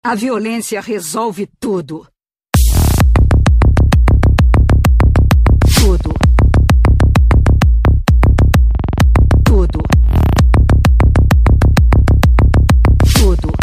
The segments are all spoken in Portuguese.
A violência resolve tudo. Tudo. Tudo. Tudo.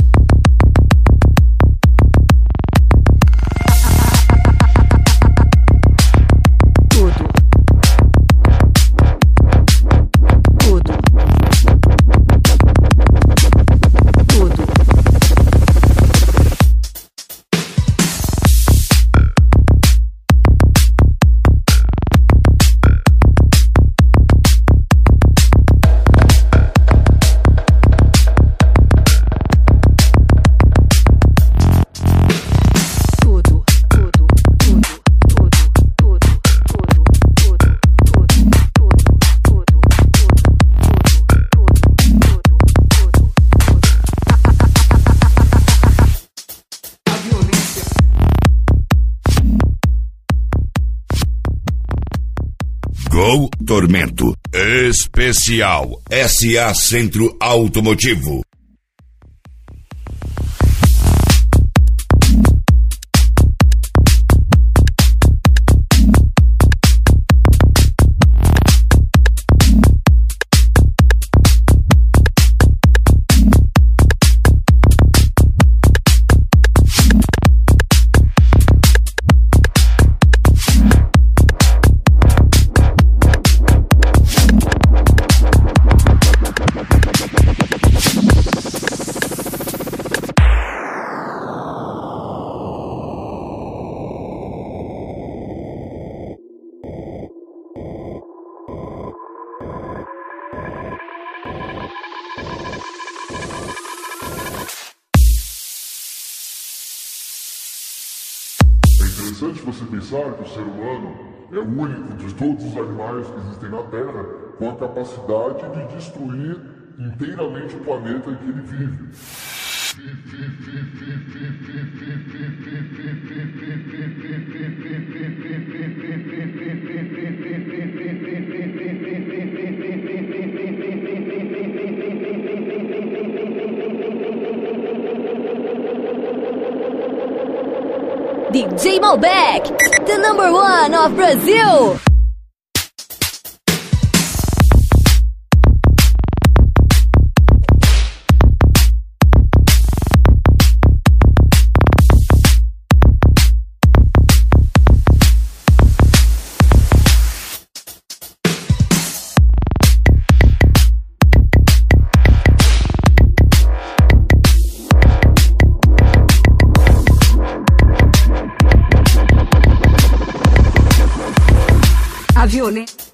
Gol Tormento Especial SA Centro Automotivo. É interessante você pensar que o ser humano é o único de todos os animais que existem na Terra com a capacidade de destruir inteiramente o planeta em que ele vive. DJ Malbec, the number one of Brazil. A violência.